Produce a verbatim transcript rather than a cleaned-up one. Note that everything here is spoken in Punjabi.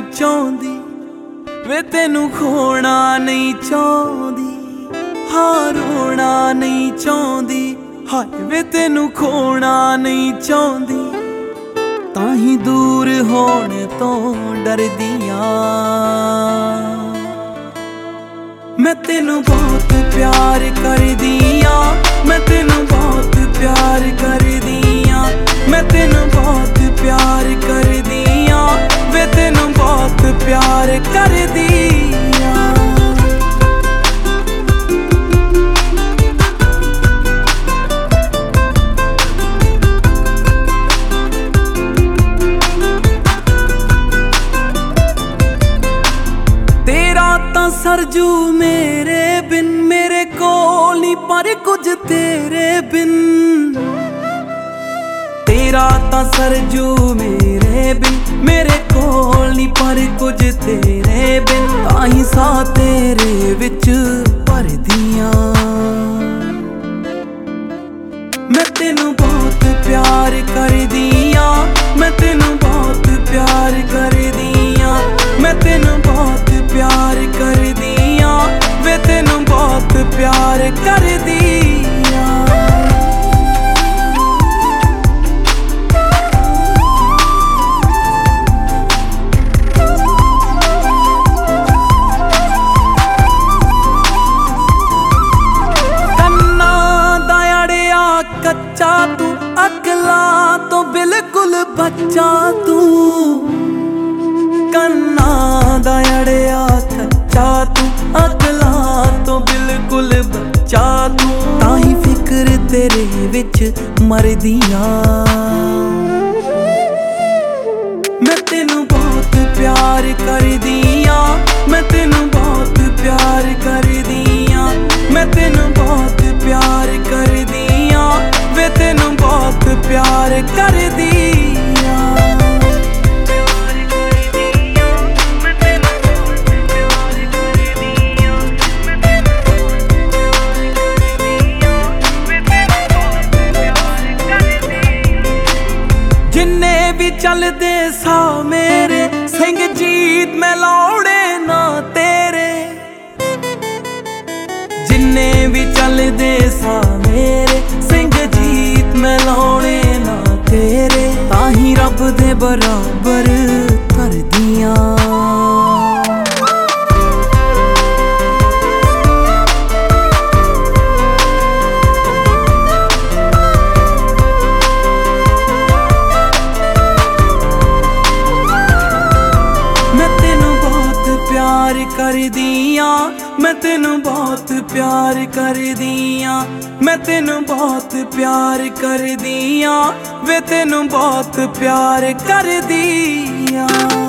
ਚਾਹੁੰਦੀ ਵੇ ਤੈਨੂੰ ਖੋਣਾ ਨਹੀਂ ਚਾਹੁੰਦੀ, ਹਾਂ ਰੋਣਾ ਨਹੀਂ ਚਾਹੁੰਦੀ, ਹਾਏ ਵੇ ਤੈਨੂੰ ਖੋਣਾ ਨਹੀਂ ਚਾਹੁੰਦੀ। ਤਾਂ ਹੀ ਦੂਰ ਹੋਣ ਤੋਂ ਡਰਦੀਆਂ, ਮੈਂ ਤੈਨੂੰ ਬਹੁਤ ਪਿਆਰ ਕਰਦੀ ਆਂ, ਮੈਂ ਤੈਨੂੰ ਬਹੁਤ ਪਿਆਰ ਕਰਦੀ ਆਂ, ਮੈਂ ਤੈਨੂੰ ਬਹੁਤ ਪਿਆਰ ਕਰਦੀ ਆਂ, ਵੇ ਤੈਨੂੰ ਬਹੁਤ ਪਿਆਰ ਕਰਦੀ ਆਂ। ਤੇਰਾ ਤਾਂ ਸਰਜੂ ਮੇਰੇ ਬਿਨ, ਮੇਰੇ ਕੋਲ ਨਹੀਂ ਪਰ ਕੁਝ ਤੇਰੇ ਬਿਨ। ਤੇਰਾ ਤਾਂ ਸਰਜੂ ਮੇਰੇ ਬਿਨ, ਮੇਰੇ ਕੋਲ ਨਹੀਂ ਪਰ ਕੁਝ ਤੇਰੇ ਬਿਨ। ਤਾਂ ਹੀ ਸਾਹ ਤੇਰੇ ਵਿੱਚ ਭਰਦੀਆਂ, ਮੈਂ ਤੈਨੂੰ ਬਹੁਤ ਪਿਆਰ ਕਰਦੀ ਆਂ, ਮੈਂ ਤੈਨੂੰ ਬਹੁਤ ਪਿਆਰ ਕਰਦੀ ਆਂ, ਮੈਂ ਤੈਨੂੰ ਬਹੁਤ ਪਿਆਰ ਕਰਦੀ ਆਂ, ਵੇ ਤੈਨੂੰ ਬਹੁਤ ਪਿਆਰ ਕਰਦੀ ਆਂ। ਕੰਨਾਂ ਦਾ ਅੜਿਆ ਕੱਚਾ ਤੂੰ, ਅਕਲਾਂ ਤੋਂ ਬਿਲਕੁਲ ਬੱਚਾ ਤੂੰ। ਕੰਨਾਂ ਦਾ ਅੜਿਆ ਕੱਚਾ ਤੂੰ, ਅਕਲਾਂ ਤੋਂ ਬਿਲਕੁਲ ਬੱਚਾ ਤੂੰ। ਤਾਂ ਹੀ ਫਿਕਰ ਤੇਰੇ ਵਿੱਚ ਮਰਦੀਆਂ, ਮੈਂ ਤੈਨੂੰ ਬਹੁਤ ਪਿਆਰ ਕਰਦੀ ਆਂ, ਮੈਂ ਤੈਨੂੰ ਬਹੁਤ ਪਿਆਰ ਕਰਦੀ ਆਂ, ਮੈਂ ਤੈਨੂੰ ਬਹੁਤ ਪਿਆਰ ਕਰਦੀ ਆਂ, ਵੇ ਤੈਨੂੰ ਬਹੁਤ ਪਿਆਰ ਕਰਦੀ ਆਂ। ਜਿੰਨੇ ਵੀ ਚੱਲਦੇ ਸਾ ਮੇਰੇ ਸਿੰਘ ਜੀਤ ਮੈਂ ਲਾਉਣੇ ਨਾ ਤੇਰੇ। ਜਿੰਨੇ ਵੀ ਚੱਲਦੇ ਸਾ ਮੇਰੇ ਸਿੰਘ ਜੀਤ ਮੈਂ ਲਾਉਣੇ ਨਾ ਤੇਰੇ। ਤਾਂ ਹੀ ਰੱਬ ਦੇ ਬਰਾਬਰ ਕਰਦੀਆਂ, ਪਿਆਰ ਕਰਦੀ ਆਂ, ਮੈਂ ਤੈਨੂੰ ਬਹੁਤ ਪਿਆਰ ਕਰਦੀ ਆਂ, ਮੈਂ ਤੈਨੂੰ ਬਹੁਤ ਪਿਆਰ ਕਰਦੀ ਆਂ, ਵੇ ਤੈਨੂੰ ਬਹੁਤ ਪਿਆਰ ਕਰਦੀ ਆਂ।